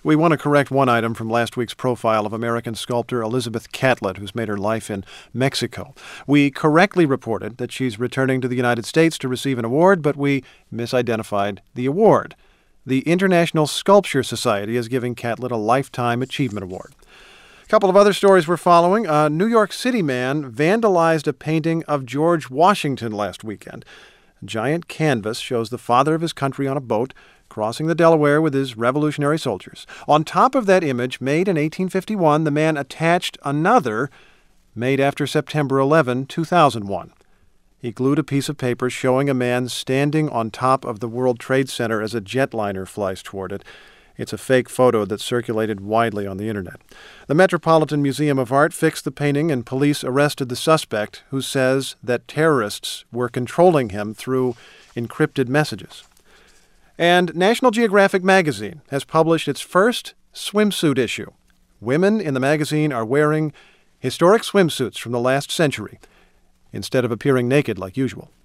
We want to correct one item from last week's profile of American sculptor Elizabeth Catlett, who's made her life in Mexico. We correctly reported that she's returning to the United States to receive an award, but we misidentified the award. The International Sculpture Society is giving Catlett a Lifetime Achievement Award. A couple of other stories we're following. A New York City man vandalized a painting of George Washington last weekend. A giant canvas shows the father of his country on a boat crossing the Delaware with his Revolutionary soldiers. On top of that image, made in 1851, the man attached another made after September 11, 2001. He glued a piece of paper showing a man standing on top of the World Trade Center as a jetliner flies toward it. It's a fake photo that circulated widely on the internet. The Metropolitan Museum of Art fixed the painting, and police arrested the suspect, who says that terrorists were controlling him through encrypted messages. And National Geographic magazine has published its first swimsuit issue. Women in the magazine are wearing historic swimsuits from the last century instead of appearing naked like usual.